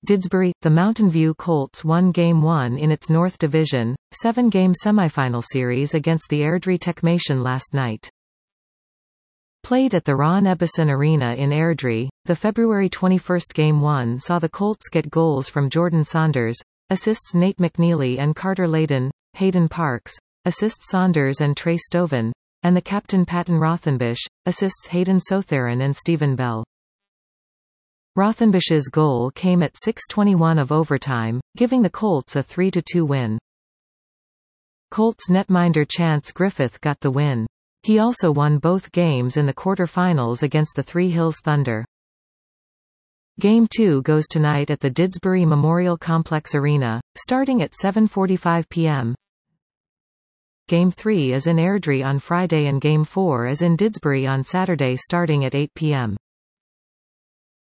Didsbury, the Mountain View Colts won Game 1 in its North Division, 7-game semifinal series against the Airdrie Techmation last night. Played at the Ron Ebbison Arena in Airdrie, the February 21 Game 1 saw the Colts get goals from Jordan Saunders, assists Nate McNeely and Carter Layden, Hayden Parks, assists Saunders and Trey Stoven, and the captain Patton Rothenbush, assists Hayden Sotheran and Stephen Bell. Rothenbush's goal came at 6:21 of overtime, giving the Colts a 3-2 win. Colts netminder Chance Griffith got the win. He also won both games in the quarter-finals against the Three Hills Thunder. Game 2 goes tonight at the Didsbury Memorial Complex Arena, starting at 7:45 p.m. Game 3 is in Airdrie on Friday and Game 4 is in Didsbury on Saturday starting at 8 p.m.